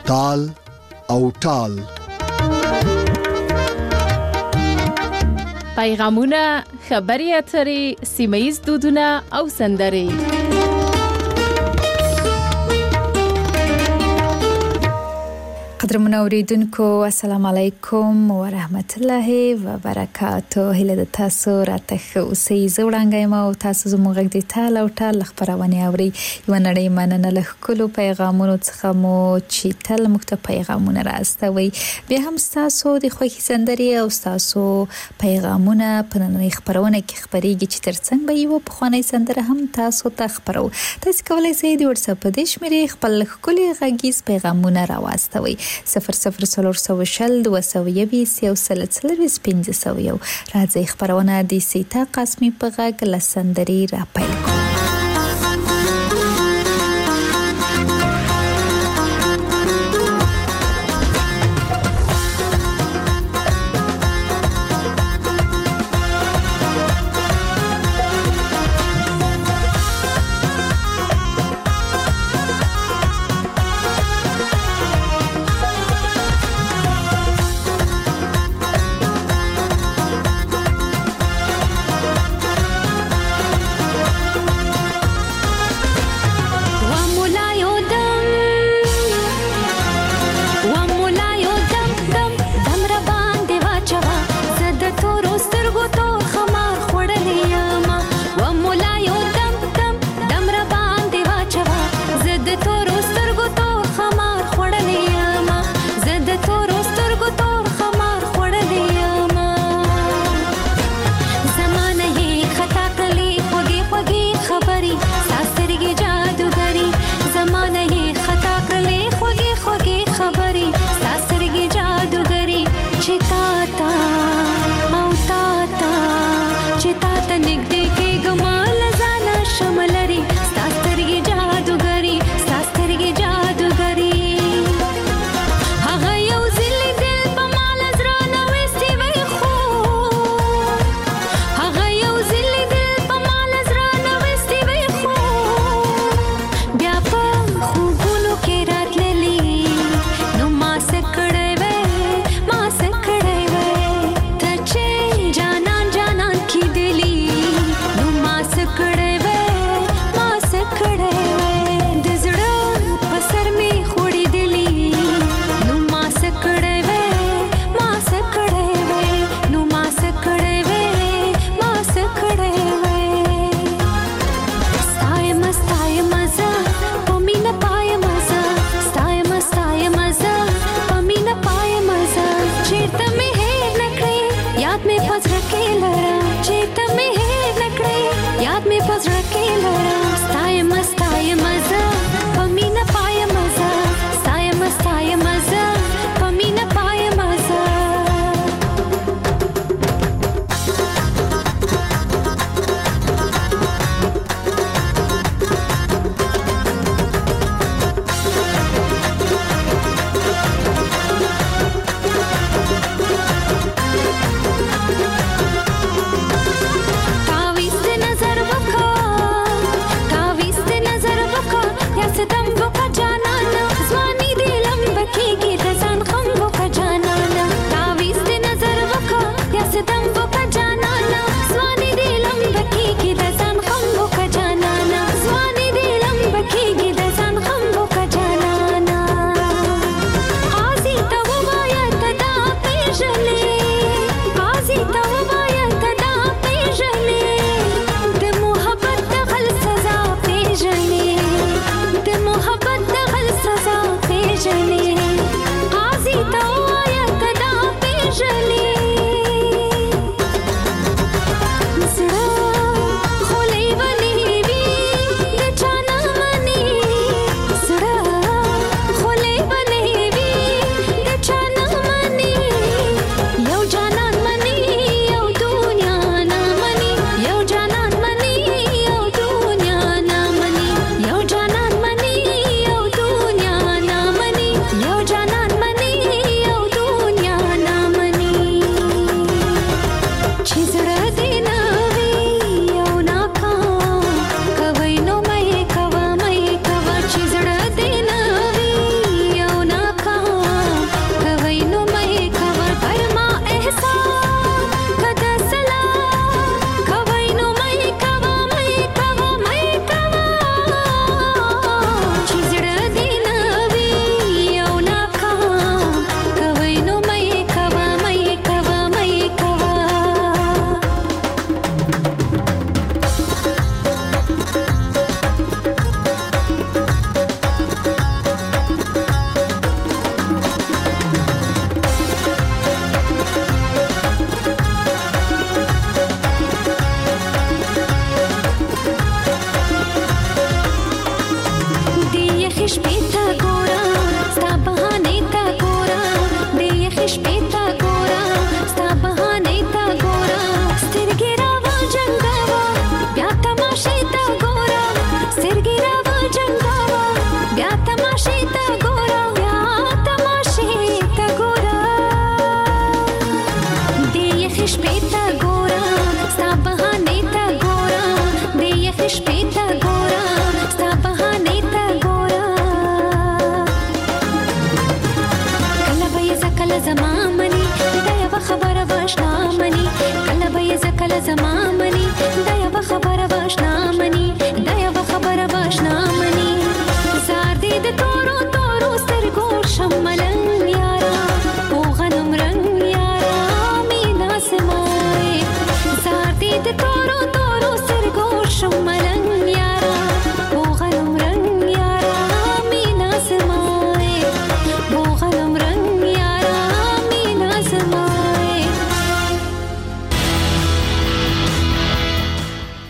تال او ټال. پیغامونه، خبري اترې، سیمه‌ییز دودونه او سندرې. قدرمن اوریدونکو السلام علیکم و رحمت الله و برکاته. هله د تاسو راته اوسې زوړانګای ما او تاسو زموږ د تال او ټال خبرونه اوري. یو نړۍ مننه له کلو پیغامونو څخه مو چې تل مخته پیغامونه راستوي. بیا هم تاسو د خوښي سندري او تاسو پیغامونه په نړۍ خبرونه کې خبريږي چې ترڅنګ به یو په خواني سندره هم تاسو ته خبرو. تاسو کولای شئ د واتس اپ د شمیرې خپل کلی غږیز پیغامونه راوستوي. 0040 220 یو سلسله سپینځه راځي خبرونه د سیتا قسمی په غږ لسندري را پیل کوي.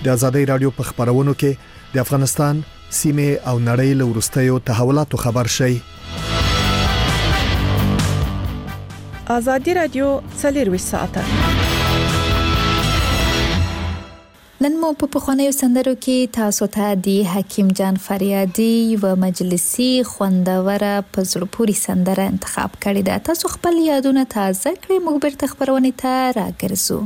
د ازادي رادیو په خبرونو کې د افغانستان سیمه او نړۍ له ورستیو تحولاتو خبر شي. ازادي رادیو 24 ساعته. نن مو په خوانیو سندرو کې تاسو ته د حکیم جان فریادي و مجلسي خوندوره په زړه پوري سندره انتخاب کړې ده. تاسو خپل یادونه تازه کړئ، موږ بیرته خبرونه ته راګرځو.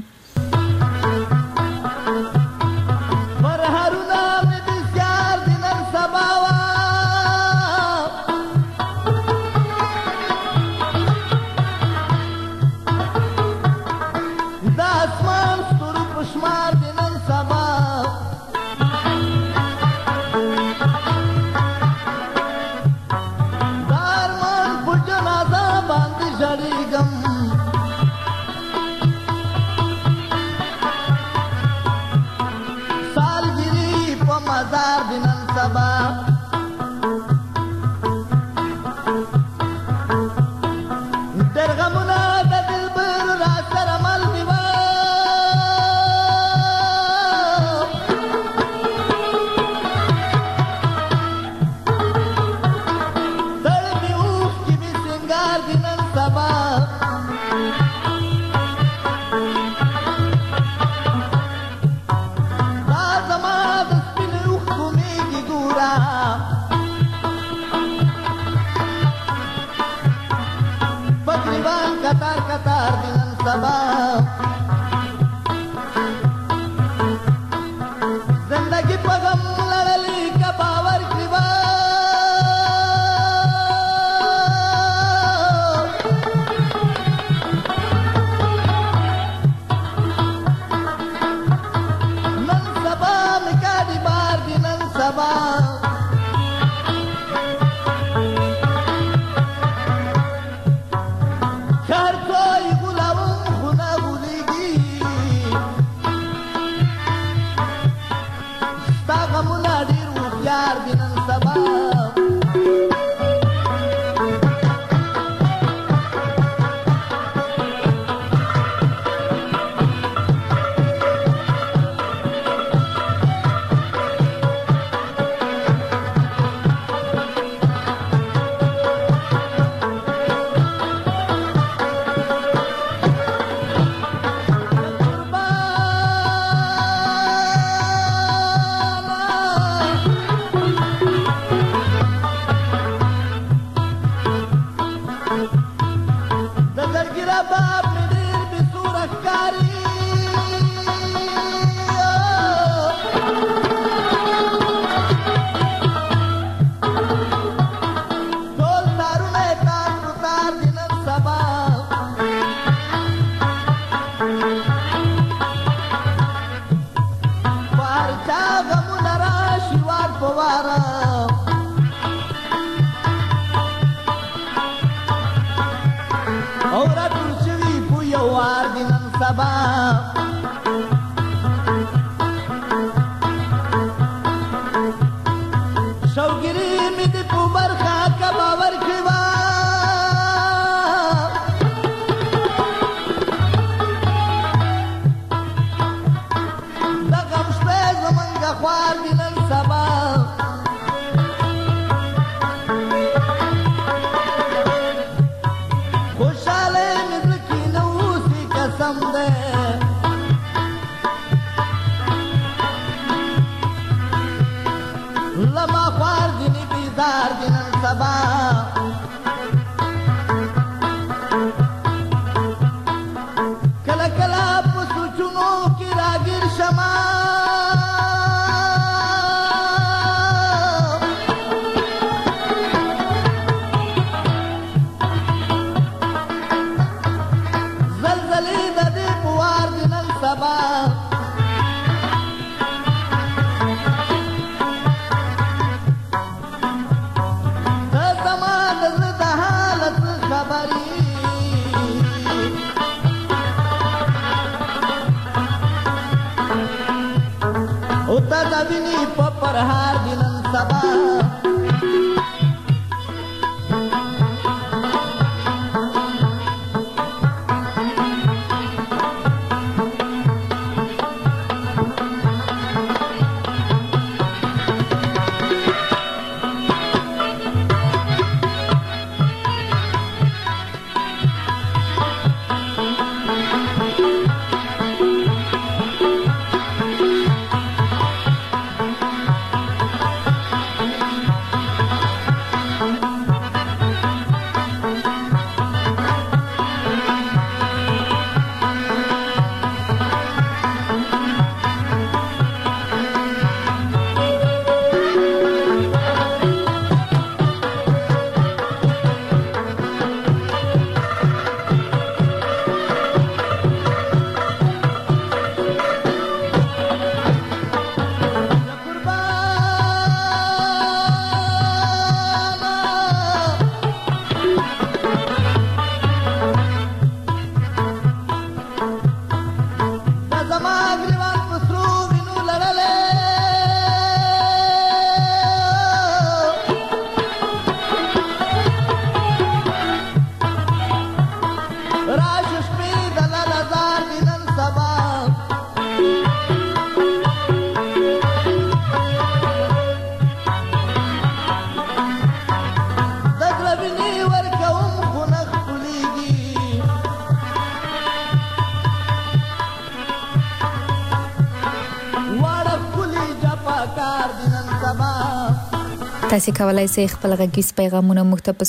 تاسو کولای شئ خپل غږیز پیغامونه موږ ته په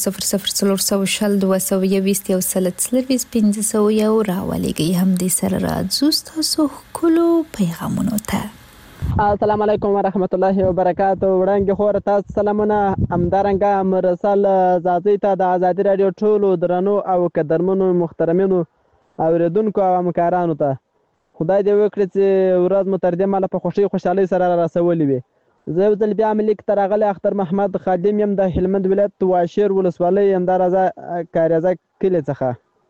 00422 راولېږئ. هم دې سره راځو تاسو خپلو پیغامونو ته. السلام علیکم ورحمت الله وبرکاته. وړاندې خور تاسو سلامونه. همدارنګه مرسل زازی ته د آزادي رادیو ټولو درنو او قدرمنو محترمینو اوریدونکو او همکارانو ته خدای دې وکړي چې ورځ مو تر دې ماله په خوشحالۍ سره راسولې وي. زه یو ځل بیا ملیک ته راغلی اختر محمد خادم یم د هلمند ولایت واشیر ولسوالۍ همدارازه کاریزه کلي څخه.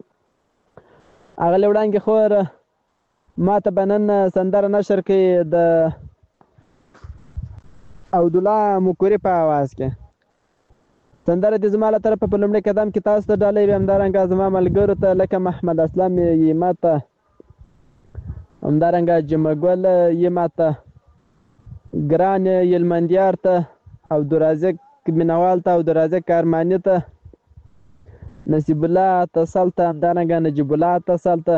هغه وړاندې خور ما ته به نن سندره نشر کړي د عبدالله مکوري په آواز کې. سندره دې زما له طرفه په لومړي قدم کې تاسو ته ډالۍ وي. همدارنګه زما ملګرو ته لکه محمد اسلام یې ماته، همدارنګه جمعه ګل یې ماته، ګران یلمندیار ته، عبدالرازق مینوال ته، عبدالرازق ارماني ته، نصیب الله اتصال ته، همدارنګه نجیب الله اتصال ته،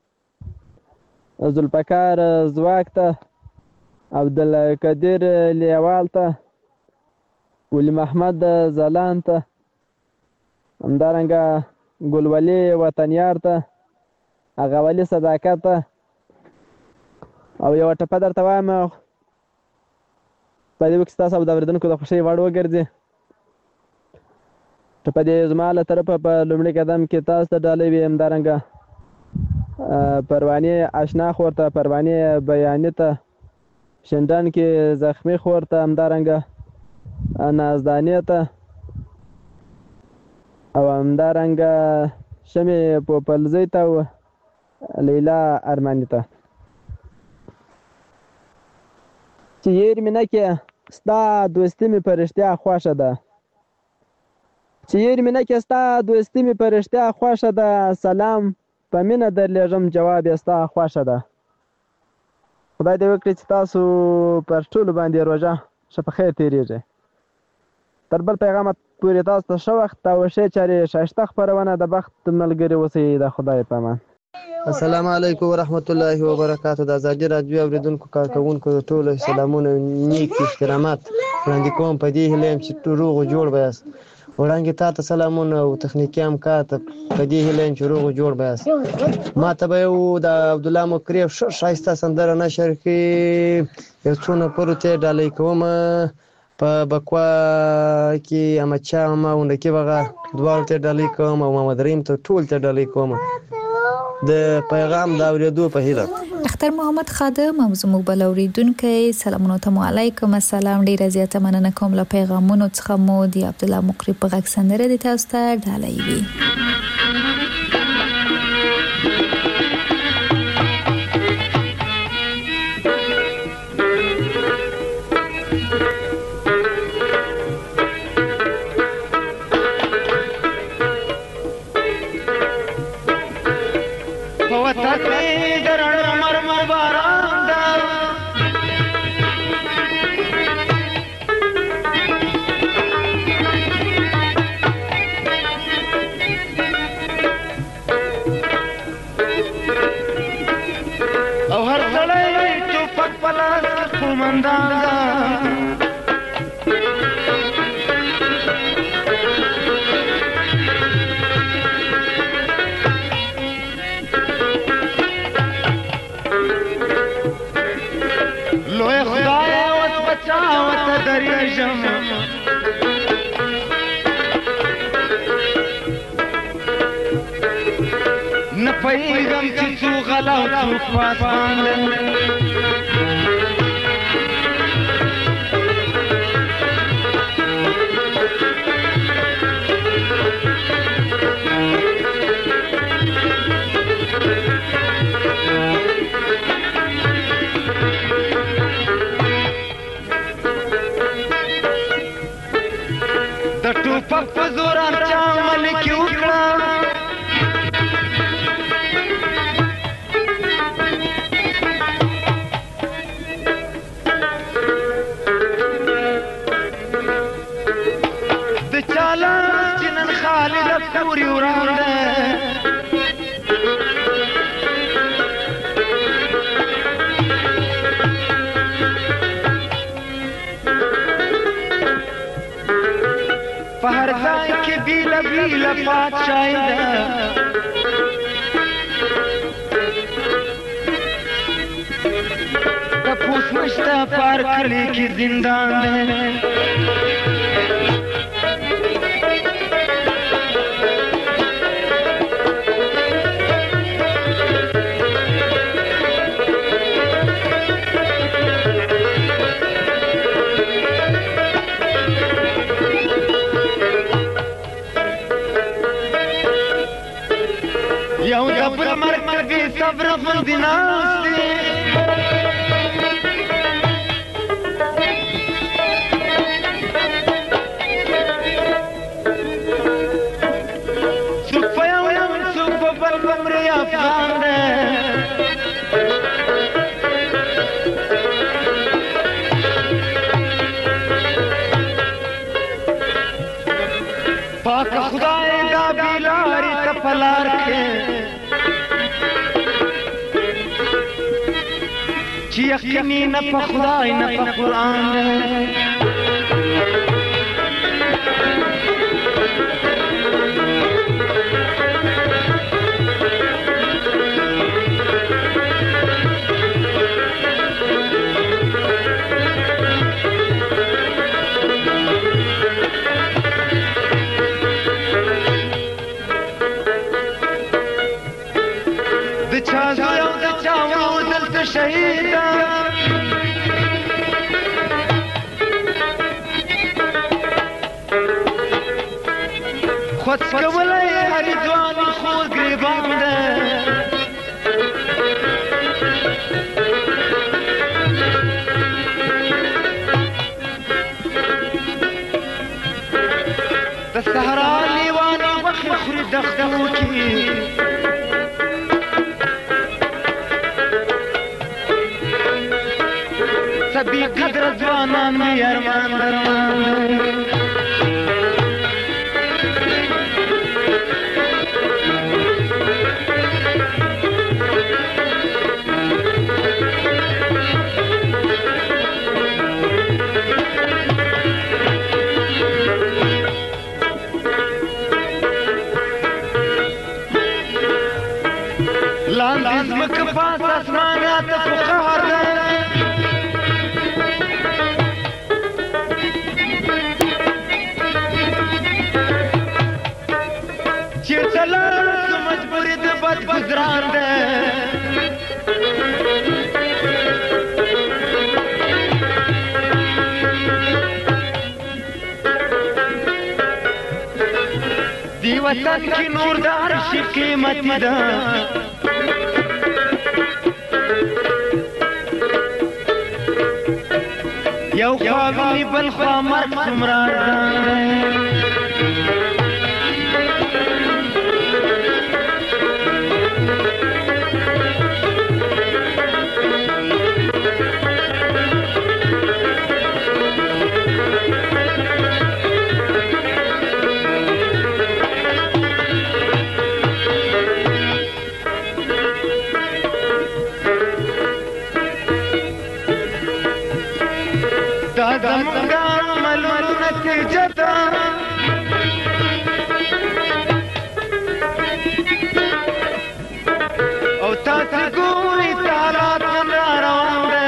ذوالفقار زواک ته، عبدالقدیر لیوال ته، ولی محمد زلان ته، همدارنګه ګلولي وطنیار ته، اغاولي صداقت ته. او یو ټپه درته وایم په دې وکې ستاسو او د اورېدونکو د خوښۍ وړ وګرځي. ټپه دې زما له طرفه په لومړي قدم کې تاسو ته ډالۍ وي. همدارنګه پروانې اشنا خور ته، پروانې بیاني ته، شندان کې زخمي خور ته، همدارنګه نازدانې ته، او همدارنګه شمې پوپلزۍ ته او لیلا ارماني ته. چې یېر مې نه کې ستا دوستي مې په رښتیا خوښه ده، چې یېر مې نه کې ستا دوستي مې په رښتیا خوښه ده، سلام په مینه درلېږم جواب یې ستا خوښه ده. خدای دې وکړي چې تاسو پر ټولو باندې روژه ښه په خیر تېرېږي. تر بل پیغامه پورې تاسو ته ښه وخت او ښې چارې ښایسته خپرونه د بخت ملګري اوسئ. د خدای په امان. السلام علیکم ورحمت الله وبرکاته. د آزادي رادیو اوریدونکو کارکوونکو ټول سلامونه نیک احترامات وړاندې کوم. په دې هیله یم چې روغ او جوړ به یاست. وړاندې تا ته سلامونه او تخنیکي همکار ته په دې هیله یم چې روغ او جوړ به یاست. ما ته به یو د عبدالله مکري ښایسته سندره نشر کړي، یو څو نفرو ته یې ډالۍ کوم. په بکوا کې احمدشاه ماما غونډکي بغه دواړو ته یې ډالۍ کوم او محمد رحیم ته ټول ته ډالۍ کوم د پیغام د اورېدو په هیله. اختر محمد خادم او زموږ بل اورېدونکی سلامونه ته علیکم السلام. ډیره زیاته مننه کوم له پیغامونو څخه مو د عبدالله مکري په غږ سندره د تاسو ته ډالۍ وي. پیغام چې څو غلا او څو پاسان د ټوپک په زور چا ملک وکړه پوری ورانده په هر ځای کې بیله بیله پادشاهي ده د پوس نشته په هر کلي کې زندان ده یو د بل مرګ بې صبره غوندې ناست دی څوک په یو یم څوک په بل بمرې افغان دی پاک خدای دا بیلاری ته په لار کې چې یقیني نه په خدای نه په قرآن دی د چا زوی او د چا ورور دلته شهید ده خود کولی هر ځوان خور ګریبان ده د صحرا لیوانې غوښې خوري دښتو کې بی قدر ځوانان مې ارمان درمان لاندې ځمکه پاس اسمانات خو قهر ده چیرته لاړ سو مجبوري د بد ګذران ده دی وطن کې نور د هر شي قیمتي ده یو خوا ویني بل خوا مرګ څومره ارزان ده دا زمونږ عملونو نتیجه ده او تاسې ګورئ ته حالات نن را روان دی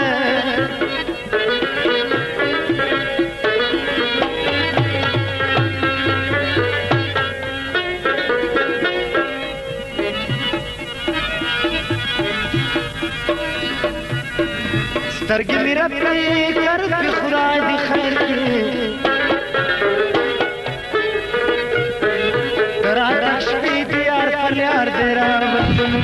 سترګې مې رپې کرپې خدای دې خیر کړي ته راتګ شپې دې یار پر یار دې رابندون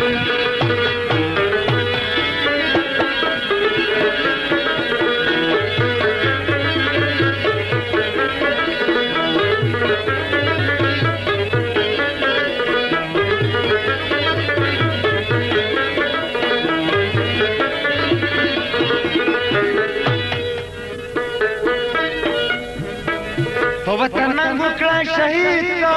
وطن ننګ وکړه شهید کا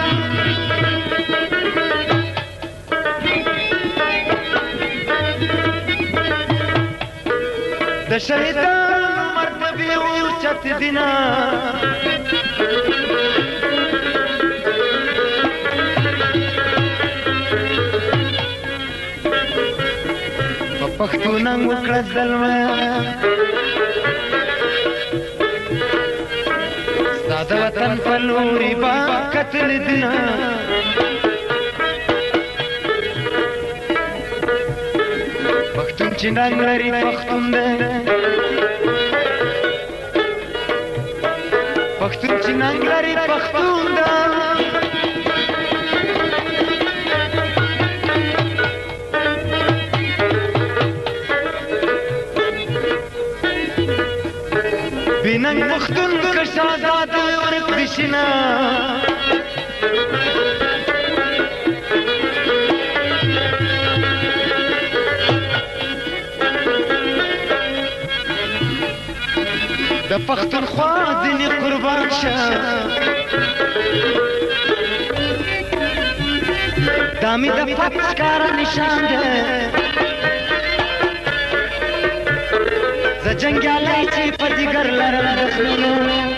د شهیدانو مرتبې اوچت دینه کړه زلمه ستا د وطن په لوري با کتل دینه پښتون چې ننګ لري پښتون دی پښتون چې ننګ لري پښتون دی بیننګ پښتون که شهزاد ورک دي شنه د پښتونخوا ځینې قربان شه دا مې د فتح ښکاره نشان دی زه جنګیالی چې په ځیګر لرم د خلونو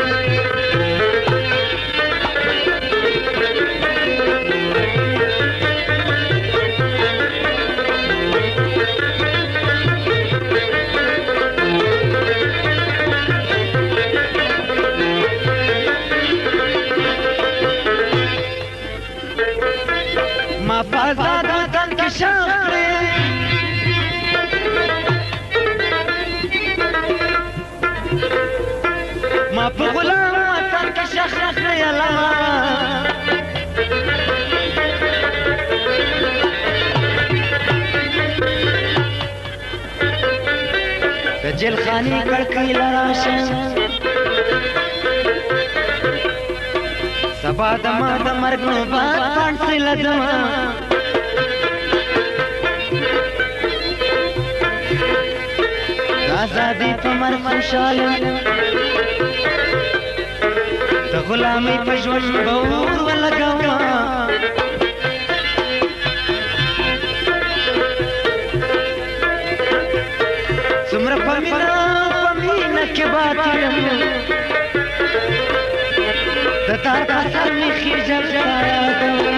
ما په آزاد وطن کې شاخ کړې ما په غلام وطن کې شاخ کړې الله د جیل خانې کړکۍ لراشم سبا دما د مرګ نوبت پانسي لزما د ازادۍ په مرګ خوشاله د غلامۍ په ژوند به اور ولګومه څومره په مینه کې باطل د تار په سر مې خېژل ستا یادوم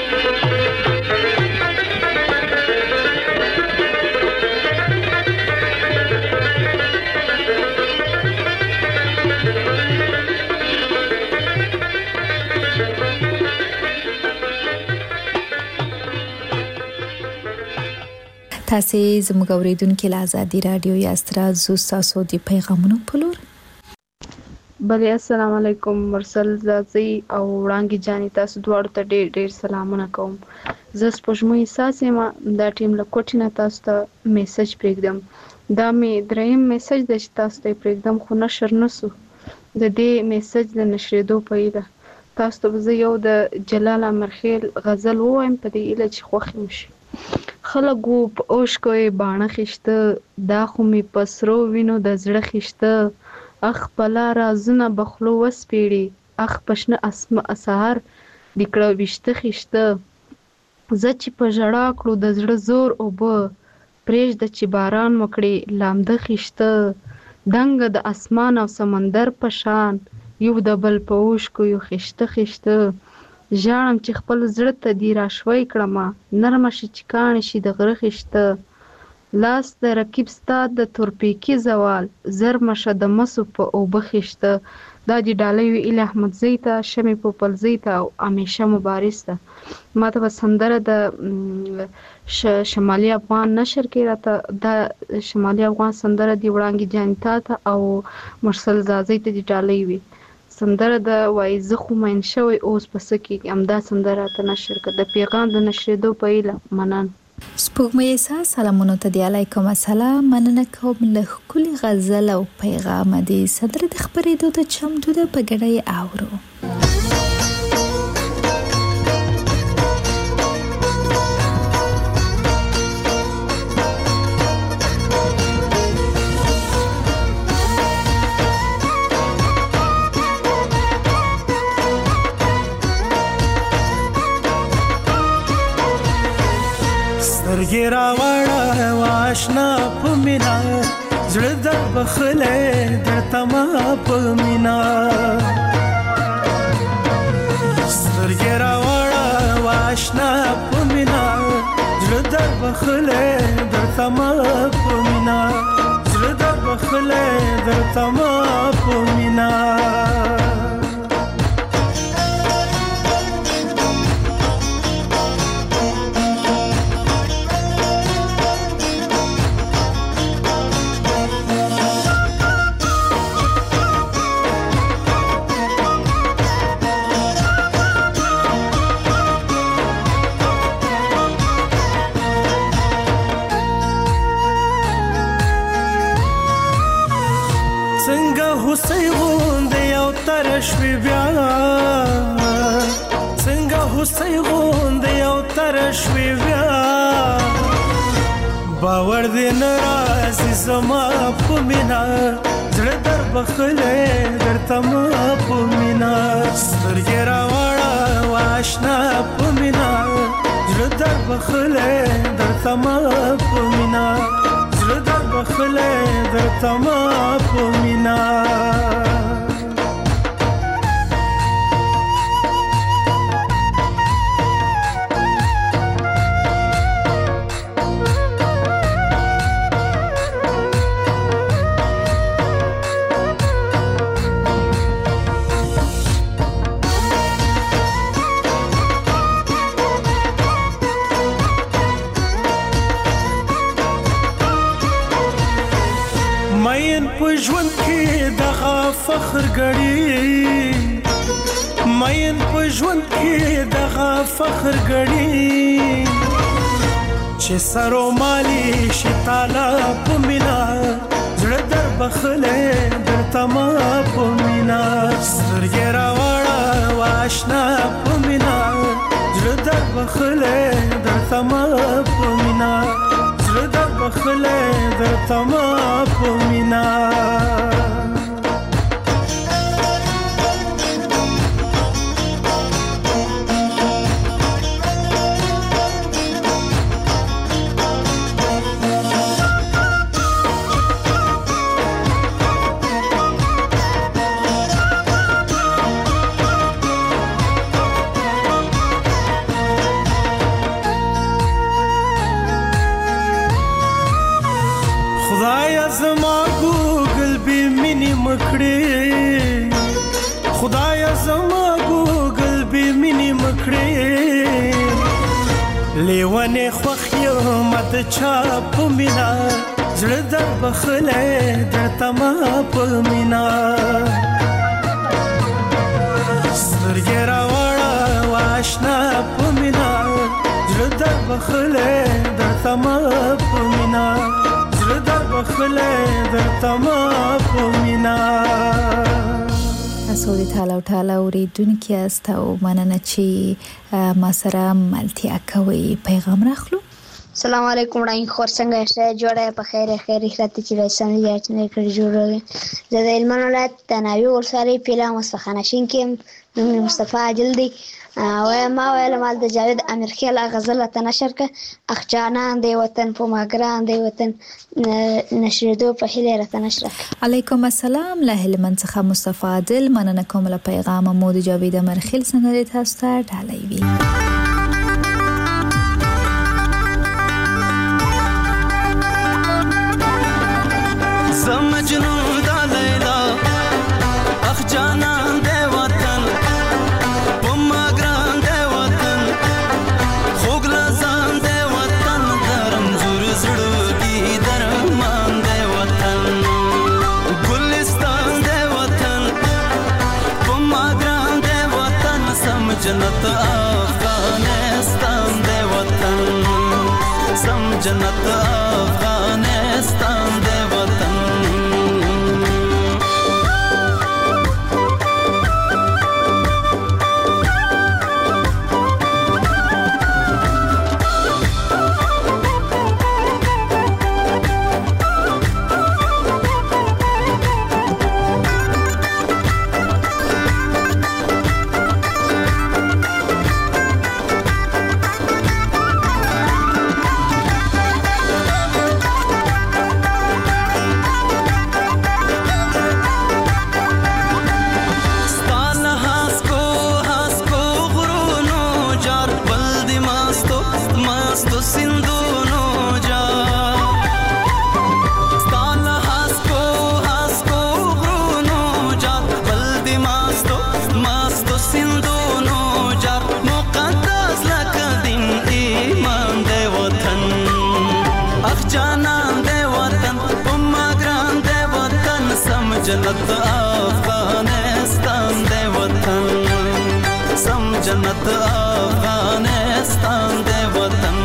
تاسې زموږ اورېدونکي له ازادي راډیو یاست راځو ستاسو د پیغامونو په لور بله السلام علیکم مرسل زازي او وړانګې جانې تاسو دواړو ته ډېر ډېر سلامونه کوم زه سپوږمۍ احساس یم دا ټیم له کوټې نه تاسو ته میسج پرېږدم دا مې دریم میسج دی چې تاسو ته یې پرېږدم خو نشر نه سو د دې میسج د نشرېدو په هیله تاسو ته به زه یو د جلال امرخیل غزل ووایم په دې هیله چې خوښ مو شي خلک وو په اوښکو یې باڼه خیشته دا خو مې په سرو وینو د زړه خیشته اخ بلا رازونه بخلو وسپېړي اخ په شنه سهار دې کړه ویشته خیشته زه چې په ژړا کړو د زړه زور اوبه پرېږده چې باران وکړي لامده خیشته دنګه د اسمان او سمندر په شان یو د بل په اوښکو یو خیشته خیشته ژاړم چې خپل زړه ته دې راشوی کړمه نرمه شي چې کاڼې شي د غره خیشته لاس د رقیب ستا د تورپیکي زوال زرمه شه د مسو په اوبه خیشته دا دې ډالۍ وي ایله احمدزۍ ته شمې پوپلزۍ ته او همیشه مبارز ته ما ته به سندره د شمالي افغان نشر کې راته دا شمالي افغان سندره دې وړانګې جانې تا ته او مرسل زازۍ ته دې ډالۍ وي سندره د وایي زه خو مین شوی اوس په څه کېږي همدا سندره راته نشر کړه د پیغام د نشرېدو په هیله مننه سپوږمۍ احساس سلامونه ته دی علیکم السلام مننه کوم له ښکلي غزل او پیغام دې سندره د خپرېدو ته چمتو ده په ګډه یې اورو سترګې راوړه واشنا په مینا زړه د بخلې درته ما په مینا سترګې راوړه واشنا په مینا زړه د بخلې درته ما په مینا بخله درته ما په مینا هوسۍ غوندې یو ترشوي بیا څنګه هوسۍ غوندې یو ترشوي بیا باور دې نه راځي زما په مینا زړه در بخلی درته ما په مینا سترګې راواړه واشنا په مینا زړه در بخلی درته ما په مینا زړه در بخلی درته ما په مینا مین په ژوند کې دغه فخر ګړي مین په ژوند کې دغه فخر ګړي چې سرو مالي شي تعالی په مینا زړه در بخله درته ما په مینا سترګې راواړه واشنا په مینا زړه در بخله درته ما په مینا زړه در بخله درته ما په مینا خدایا زما ګوګل به مینې مکړې خدایا زما ګوګل به مینې مکړې لیوانې خوښ یم د چا په مینا زړه در بخلی درته ما په مینا سترګې راواړه واشنا په مینا زړه در بخلی درته ما په مینا زړه در بخلی درته ما په مینا تاسو د ټاله ټاله اوریدونکو یاست او مننه چې ما سره ملتیا کوي پیغام راخلو السلام علیکم وړاندې خور څنګه یې جوړه په خیر خیرات چې رسن یې چې نه کړی جوړه زه د علم ولایت تناوي ورسره پیلا مصطفی نشین کې نوم مصطفی عادل دی او ما ویل مال د جاوید امیر خیل غزل ته نشر ک اخجانان دی وطن په ماګران دی وطن نشریدو په هیله راته نشر علیکم السلام له هلمند څخه مصطفی عادل مننه کوم له پیغام مو د جاوید امیر خیل څنګه تاسو ته ډالۍ وی مجنون دا لیلا اخ جانان دے وطن پما گران دے وطن خوگ لزان دے وطن درم زور زڑوگی درمان دے وطن گلستان دے وطن پما گران دے وطن سم جنت افغانستان دے وطن سم جنت افغانستان دے وطن جنت افغانستان دے وطن سم جنت افغانستان دے وطن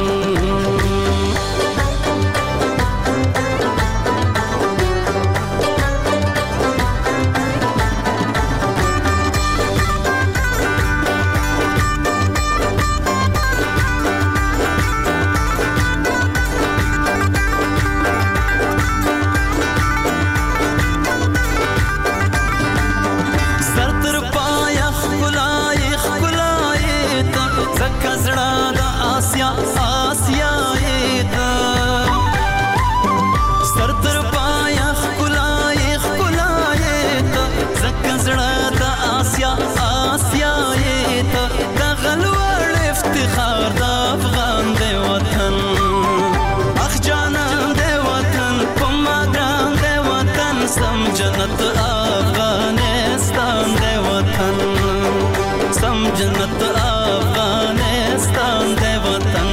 جنت افغانستان دے وطن سم جنت افغانستان دے وطن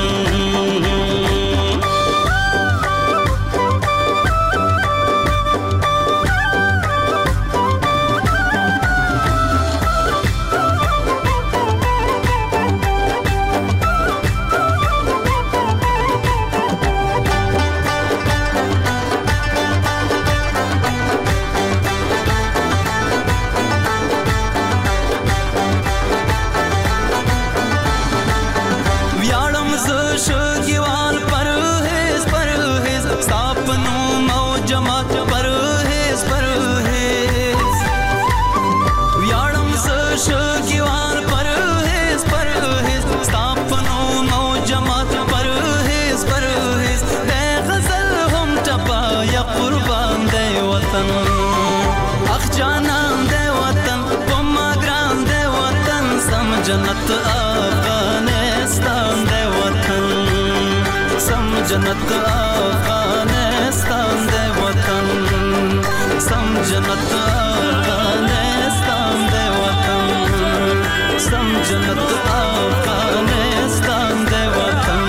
جنت افغانستان دے وطن سم جنت افغانستان دے وطن سم جنت افغانستان دے وطن سم جنت افغانستان دے وطن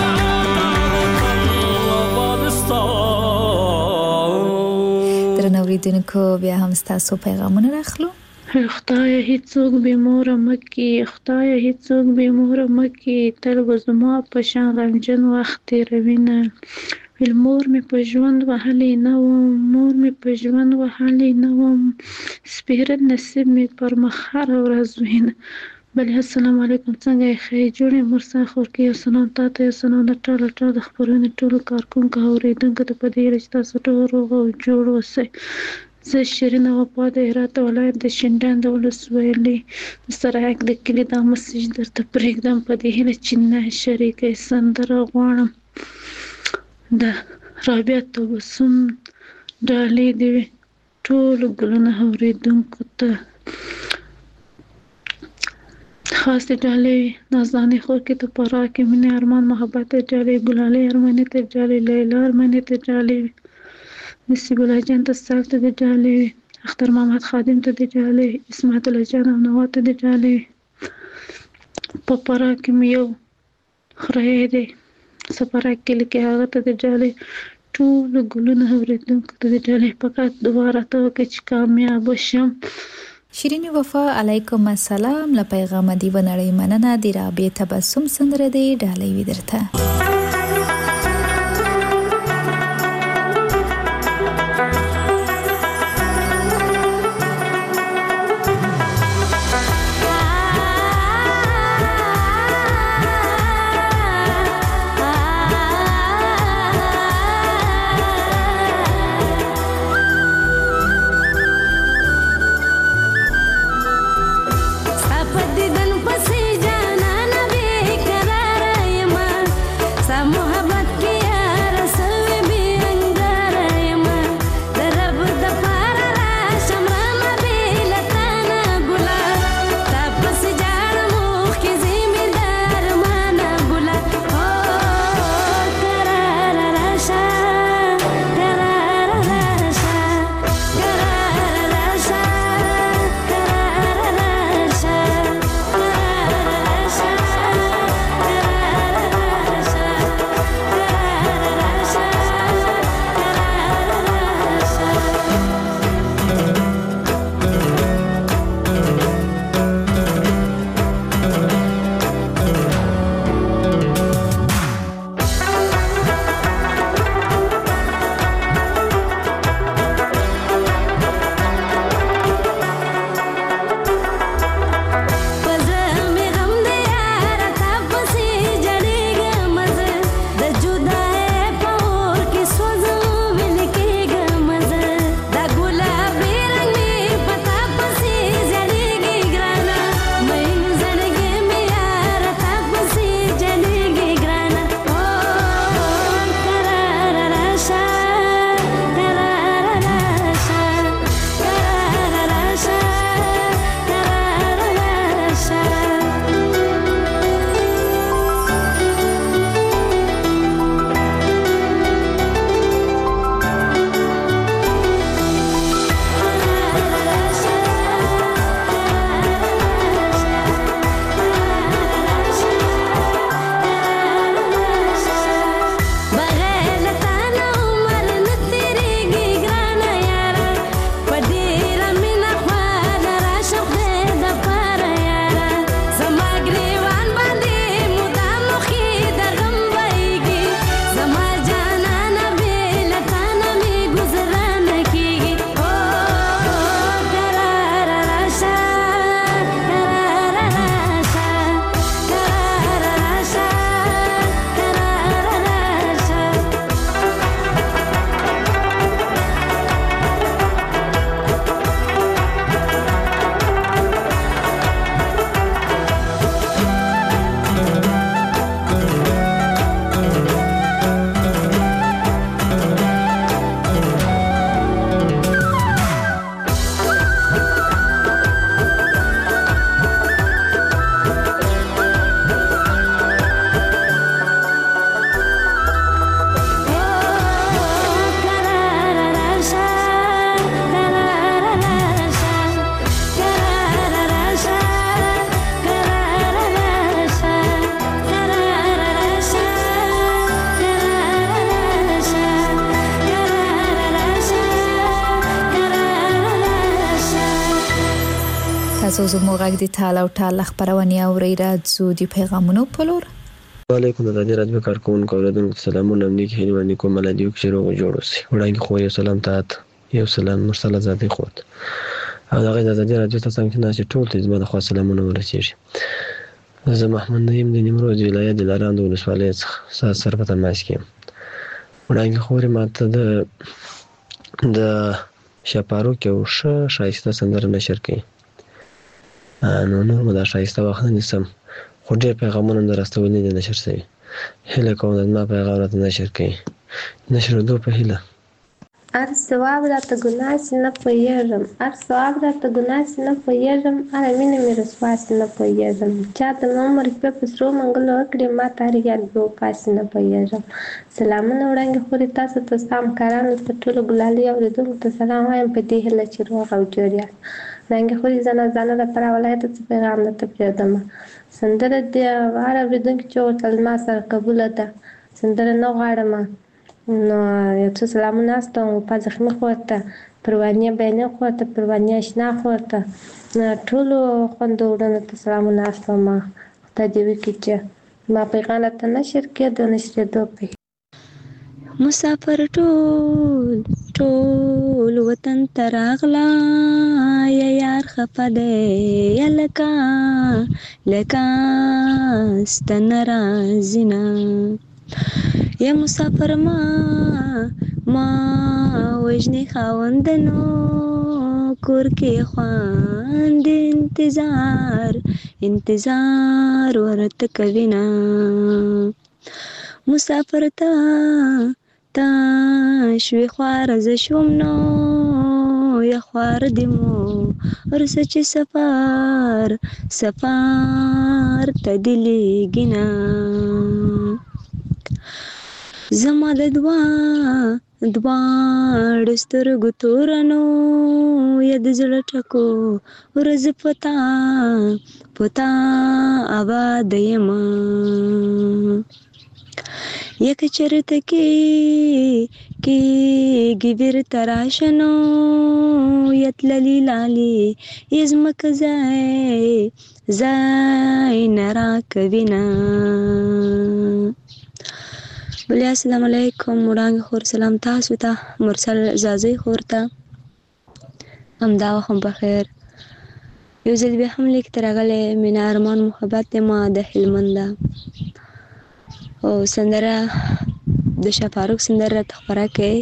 درنو اوریدونکو بیا هم ستاسو پیغامونه راخلو خدای هیڅوک به مور مکی خدای هیڅوک به مور مکی تل وزما په شان غمجن وخت تیروینه مور می په ژوند وهلې نه وم مور می په ژوند وهلې نه وم سپیره نصیب می پر مخ هر ورځ وینه بل السلام علیکم څنګه یې خې جوړې مرسا خور کې سلام تاسو ته سلام د ټول خبرونه ټول کارکونکو اوریدونکو ته په دې رښتا سټو روغ او جوړ وسه زه شیرین وفا د هرات ولایت د شینډان د ولسوالۍ سرایک د کلي دا مسیج درته پرېږدم په دې هیله چې نه شریکه سندره غواړم د رابعه تبسم ډالۍ دې ټول ګلونه اوریدونکو ته خاص ډالۍ نازاني خور کې ته پرا کې مینه ارمان محبت ډالۍ ګلالي ارماني ته ډالۍ لیلا ارماني ته ډالۍ نصیب الله جان ته سالته د ډالۍ اختر محمد خادم ته د ډالۍ اسماعیل الله جان او نوا ته د ډالۍ په پرا کې مې یو خره دی سپرا کې لکه هغه ته د ډالۍ ټول ګلونه اوریدونکو ته د ډالۍ فقط دوباره ته وکړه چې کامیاب شم شیرین وفا علیکم السلام له پیغام دی ونړی مننه دی رابعه تبسم سندره دی ډالۍ وی درته Sa تاسو زموږ غږ د تعالی او تعالی خبرونه اورئ راځو د پیغامونو په لور. وعلیکم السلام کارکونکو اوریدونکو سلامونه نیک هیله باندې کوم ملادیو کې روغ جوړ اوسئ. وړاندې خو یو سلام ته یو سلام مرسل آزادې خوت او دغه د آزادي رادیو ته څنګه نه چې ټول ته زما د خوا سلامونه ورسیږي. زه محمد نعیم د نیمروز ولایت د لاران د ولسوالۍ څخه سر په تماس کې یم. وړاندې خو ماته د شپاروک یو ښایسته سندره نشر کړي نو نور مو دا ښایسته وخت نه نیسم خو ډېر پیغامونه هم در استولي نه دي نشر شوي. هیله کوم د زما پیغام راته نشر کړي نشرېدو په هیله. هر ثواب راته ګناه سي نه پوهېږم، هر ثواب راته ګناه سي نه پوهېږم، هره مینه مې رسوا سي نه پوهېږم. چاته مې عمر شپې په سرو منګلو وکړې ما ته هر یاد بې وفا سي نه پوهېږم. سلامونه وړاندې خورې تاسو ته ستا همکارانو ته ټولو ګلالي اورېدونکو ته سلام وایم په دې هیله چې روغ او جوړ یاست. وړاندې خورې زه نازانه د فراه ولایته څه پیغام درته پرېږدم. سندره د هر اورېدونکي چې ورته زما سره قبوله ده سندره نه غواړم نو یو څه سلامونه استوم وفا زخمي خور ته، پروانې بیانې خور ته، پروانې اشنا خور ته، ټولو خویندو وروڼو ته سلامونه استوم. خدای دې وکړي چې ما پیغام راته نشر کړي د نشرېدو په مسافر ټول وطن ته راغلا یا یار خفه دی یا لکه ستن راځي نه یا مسافر ما وژنې خاوندنو کور کې خواند انتظار ورته کوي نه مسافر ته شوي خوار زه شوم نو یا خوار دې مو ورسه چې سفر ته دې لیږي نه زما د دواړو سترګو تورنو یا د زړه ټکو ورځ پتا آباد یمه یا که چېرته کېږي بیرته راشه نو یا تللي لالې یا ځمکه ځای نه راکوي نه. بلیا السلام علیکم وړاندې خور سلام تاسو ته مرسل زازۍ خور ته همدا وخت هم بخیر. یو ځل بیا هم لیک ته راغلی مینه ارمان محبت ما د هلمند ده او سندره د شفاروق سندره راته خپره کړئ.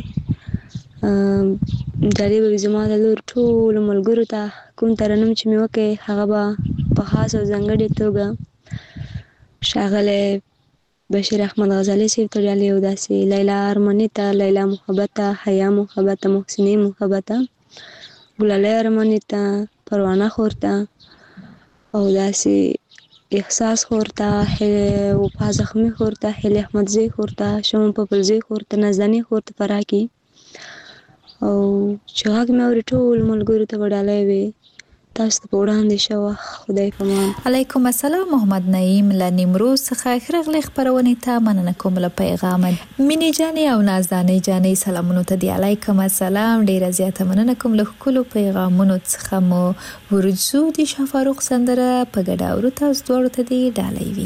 ډالۍ به وي زما د لور ټولو ملګرو ته کوم ترنم چې مې وکړی هغه به په خاص او ځانګړې توګه ښاغلی بشیر احمد غزالي صاحب ته ډالۍ او داسې لیلا ارمني ته، لیلا محبت ته، حیا محبت ته، محسنې محبت ته، ګلالۍ ارمني ته، پروانه خور ته او داسې احساس خور ته، وفا زخمي خور ته، هیلې احمدزۍ خور ته، شمع پپلزۍ خور ته، نازنۍ خور ته فراه کې او چې غږ مې اوري ټولو ملګرو ته به ډالۍ وي. تاسو ته په وړاندې شوه خدای پامان. علیکم السلام محمد نعیم له نیمروز څخه ښه خپرونې ته مننه کوم له پیغام مینې جانې او نازدانۍ جانې سلامونو ته دی. علیکم السلام ډیره زیاته مننه کوم له ښکلو پیغامونو څخه مو ورځو د شفاروق سندره په ګډه اورو تاسو دواړو ته دی ډالۍ وي.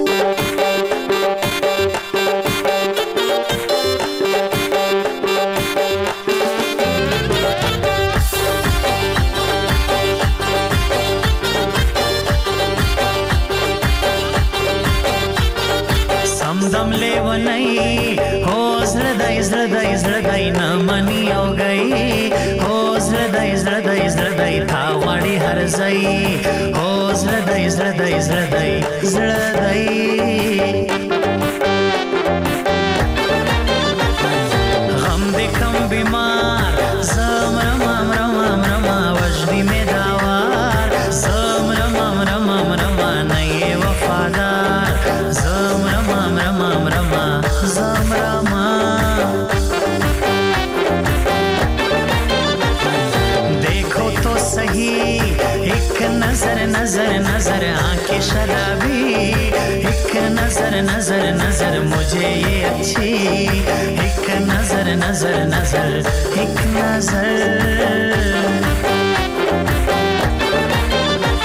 دم لیونی هو زړه دای نه منی او گئی هو زړه دای تا وړي هر ځای هو زړه دای غم دې کم بیمار زم وجدی می داوار زم نه وفادار زم देखो तो सही एक नजर आंखें शराबी एक नजर मुझे ये अच्छी एक नजर एक नजर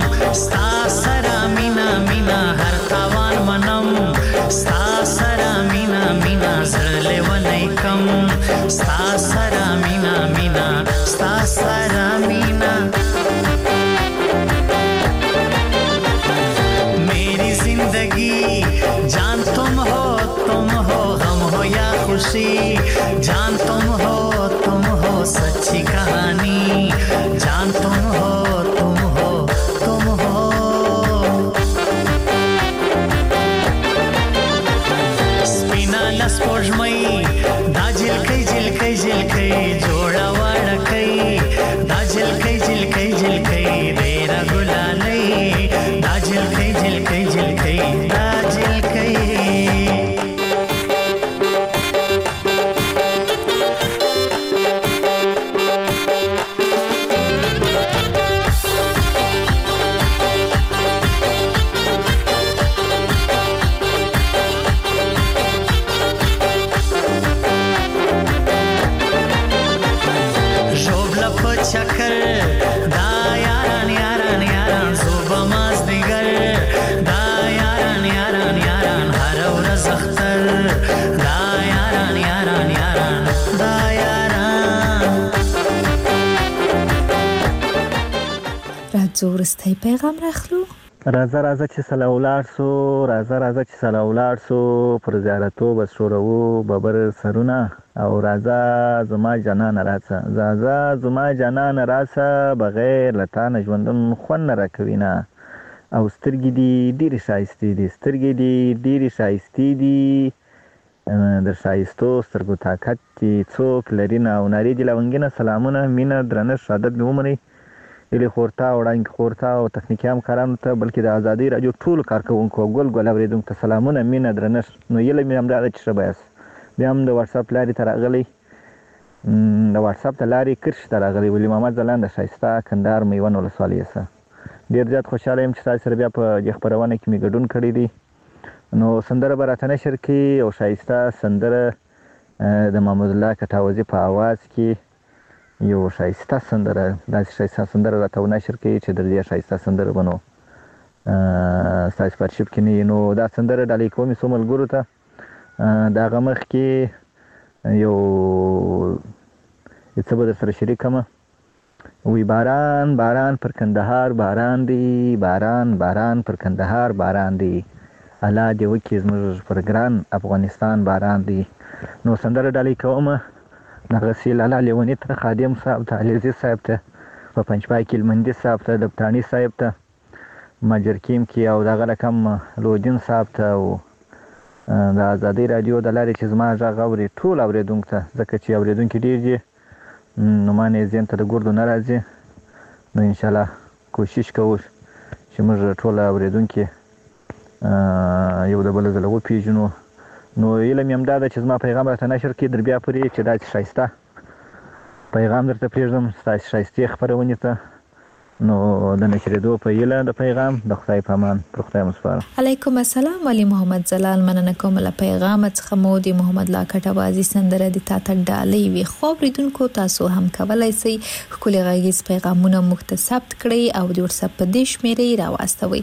ستا سره مینا مینا هر تاوان منم ستا سره مینا مینا زړه لیونی کم ستا سره مینا مینا ستا سره مینا मेरी जिंदगी जान तुम हो गम हो या खुशी जान तुम हो सच्ची कहानी जान तुम हो स्पिना लस्पोजमई दा झिलकै जोड़ा वाड़कै दा झिलकै देरा गुलालै दा झिलकै दा झिलकै चक्कर दा यारान यारान यारान सुबह मजदिगर दा यारान यारान यारान हर ورځ اختر دا यारान यारान यारान دا यारान راځو ورستی پیغام راخلو راځه چې سلا ولاړ سو پر زیارتو بس شورو ببر سرونه او راځه زما جانان راځه بغیر لتان ژوندون خون را کوینا او سترګې دي ډېرې شایستې دي در شایستو سترګو طاقت چې څوک لري نه او نارې دي لونګینه سلامونه مینه درنښت عادت مې ومنئ ایلی خورتا وړاندې خورتا او تخنیکي همکارانو ته بلکې د ازادۍ راډیو ټولو کارکوونکو او ګل اورېدونکو ته سلامونه مینه درنښت نو هیله مې همدا ده چې ښه به یاست بیا هم د واټساپ لارې ته راغلی د واټساپ د لارې کرښې ته راغلی ولی محمد ځلاند د ښایسته کندهار میوند ولسوالۍ څخه ډېر زیات خوشحاله یم چې تاسو سره بیا په دې خپرونه کې مې ګډون کړی دی نو سندره به راته نشر کړي او ښایسته سندره د محمد الله کټاوزي په اواز کې یو ښایسته سندره داسې ښایسته سندره راته ونشر کړي چې در دې ښایسته سندره به نو ستاسو په ارشیف کې نه نو دا سندره ډالۍ کوم څو ملګرو ته د هغه مخکې یو څه به در سره شریکمه وی باران پر کندهار باران دی باران پر کندهار باران دی الله دې وکړي زموږ پر ګران افغانستان باران دی نو سندره ډالۍ کومه دغسې لالا لیوني ته خادم صاحب ته علیزي صاحب ته په پنجپای کې لمندي صاحب ته دبتاني صاحب ته مجرکیم کې او دغه رقم لودین صاحب ته او د ازادۍ راډیو د لارې چې زما غږ اوري ټول اورېدونکو ته ځکه چې اورېدونکي ډېر دي نو ما نه ذهن ته د ګردو نه راځي نو انشاءالله کوشش کوو چې موږ ټول اورېدونکي یو د بل ځله وپېژنو نو هیله مې همدا ده چې زما پیغام راته نشر کړي در بیا پورې چې داسې ښایسته پیغام درته پرېږدم ستاسې ښایستې خپرونې ته نو د نشرېدو په هیله د پیغام د خدای په امان پر خدای مو سپارم علیکم السلام علي محمد زلال مننه کوم له پیغام څخه مو د محمد الله کټوازي سندره د تا ته ډالۍ وي خو اورېدونکو تاسو هم کولی شئ ښکلي غږیز پیغامونه موږ ته ثبت کړئ او د وټساپ په دې شمېرې راواستوئ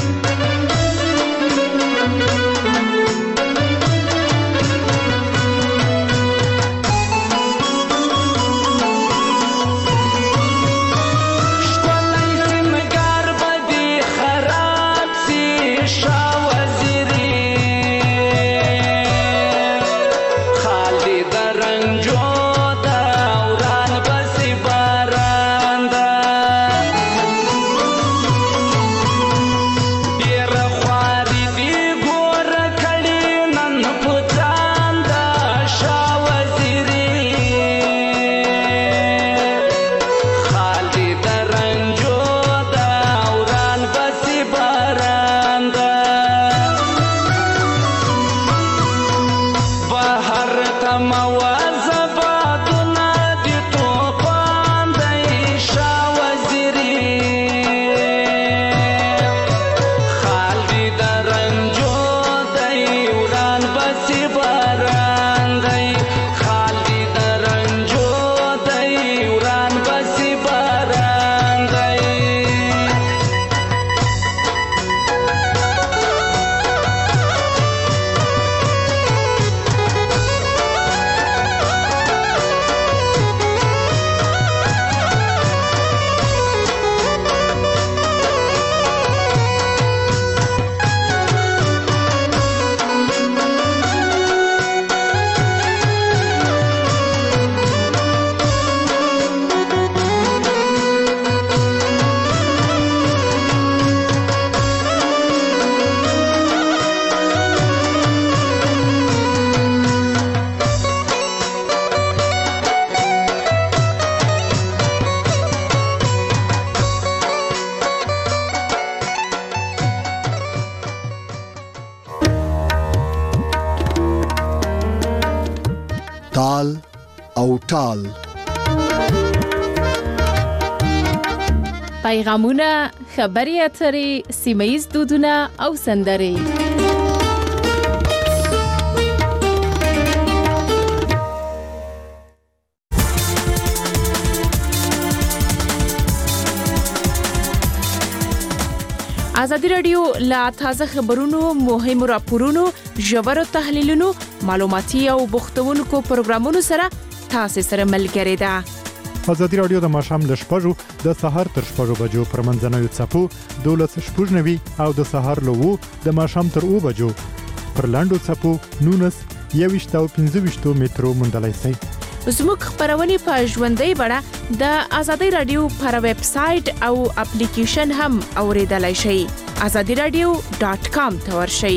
Shaheen Computer Zoom Sharana تال او ټال پیغامونه، خبري اترې، سیمه‌ییز دودونه او سندرې. ازادي رادیو لا تازه خبرونو، مهمو راپورونو، ژورو تحلیلونو، معلوماتي او بوختونکو پروګرامونو سره تاسو سره ملګری ده. ازادي رادیو د ماښام ل 6:00 د سهار تر 6:00 بجو پر منځنوي څپو 12:90 او د سهار له 2 د ماښام تر 2 بجو پر لاندو څپو 19:25 مترو مندلای سي. زموږ خبرونه په ژوندۍ بڼه د ازادي رادیو پر ویب سټ او اپلیکیشن هم اوریدلای شئ. azadiradio.com ته ورشئ.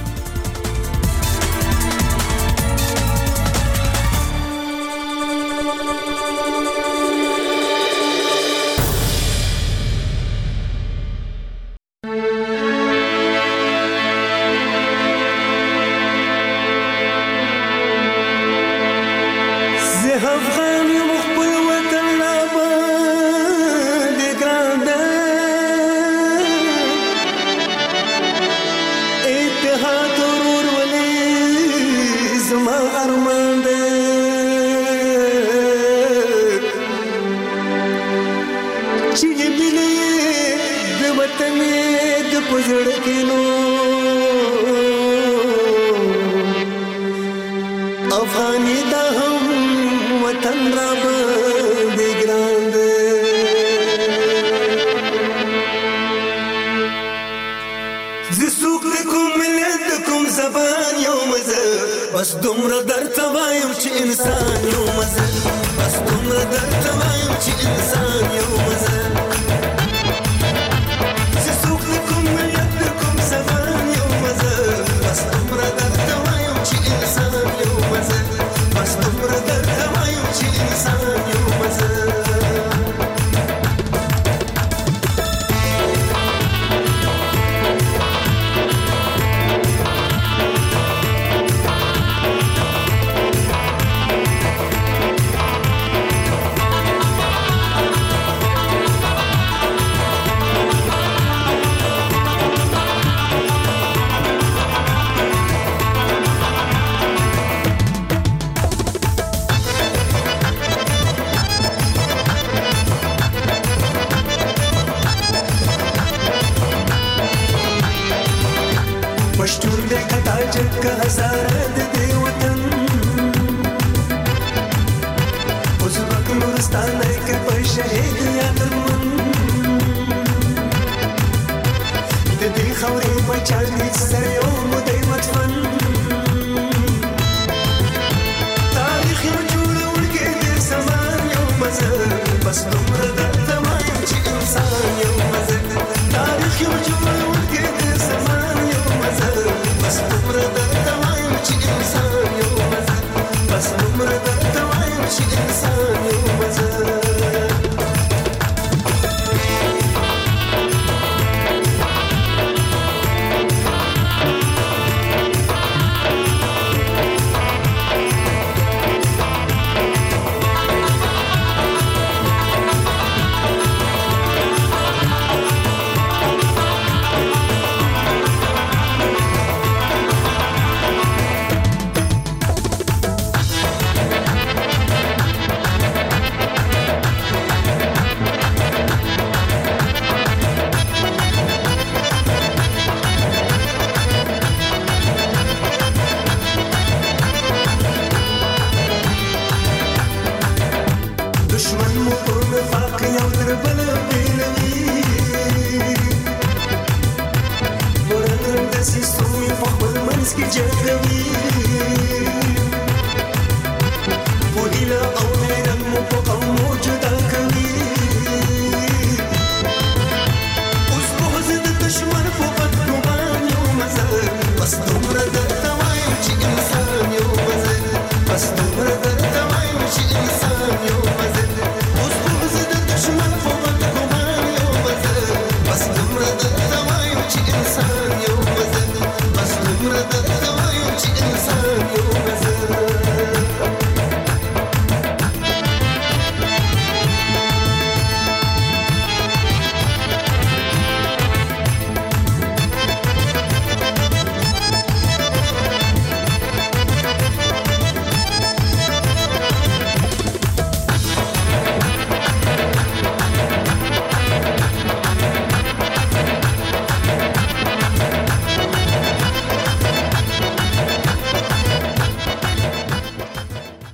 بس دومره درته وایم چې انسان یو مزه، بس دومره درته وایم چې انسان یو مزه. زه څوک نه کوم ملت نه کوم زبان یو مزه، بس دومره درته وایم چې انسان یو مزه، بس دومره درته وایم چې انسان یو مزه. بل بیلوي ورته د سیستو په خپل منځ کې جګوي